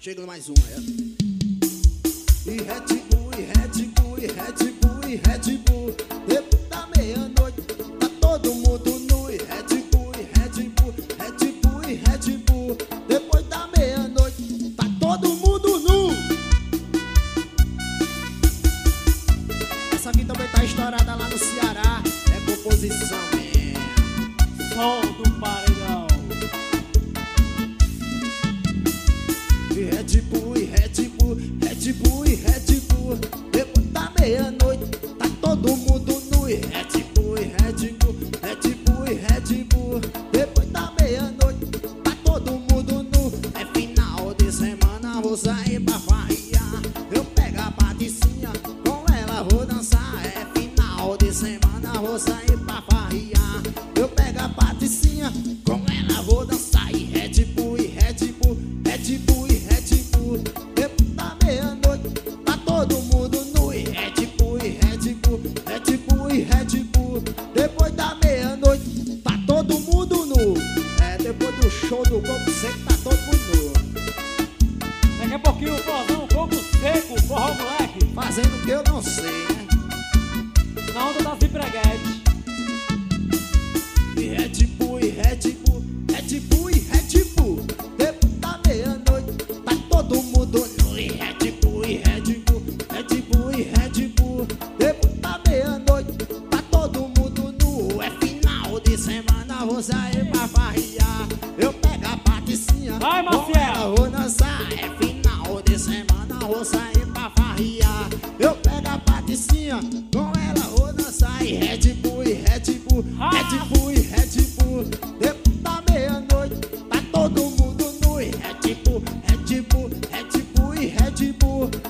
Chega mais um aí. E Red Bull, e Red Bull, e Red Bull, e Red Bull. Depois da meia-noite, tá todo mundo nu. E Red Bull, e Red Bull, Red Bull, e Red Bull. Depois da meia-noite, tá todo mundo nu. Essa aqui também tá estourada lá no Ceará. É composição mesmo. Som do paredão. E Red Bull, e Red Bull, Red Bull, e Red Bull. Depois da meia-noite, tá todo mundo nu. E Red Bull, e Red Bull, Red Bull, e Red Bull. Depois da meia-noite, tá todo mundo nu. É final de semana, vou sair pra farrear. Eu pego a Patricinha, com ela vou dançar. É final de semana, vou sair pra farrear. Eu pego a Patricinha, com ela vou dançar. E Red Bull, e Red Bull, Red Bull, e Red Bull. Depois da meia-noite, tá todo mundo nu. E Red Bull, e Red Bull, Red Bull, e Red Bull. Depois da meia-noite, tá todo mundo nu. É, depois do show do Coco Seco, tá todo mundo nu. Daqui a pouquinho o forrozão, Coco Seco, forró moleque. Fazendo o que eu não sei, né? Na onda das empreguetes. E Red Bull, e Red Bull, Red Bull, e Red Bull. Depois da meia-noite, tá todo mundo nu. E Red Bull, e Red Bull, Red Bull, e Red Bull. Depois da meia-noite, tá todo mundo nu. É final de semana, vou sair pra farrear. Eu pego a Patricinha, Vai, com Marcelo. ela vou dançar. É final de semana, vou sair pra farrear. Eu pego a Patricinha, com ela vou dançar. E Red Bull, e Red Bull, Red Bull, e Red Bull. Depois da meia-noite, tá todo mundo nu. E Red Bull, Red Bull, Red Bull, e Red Bull.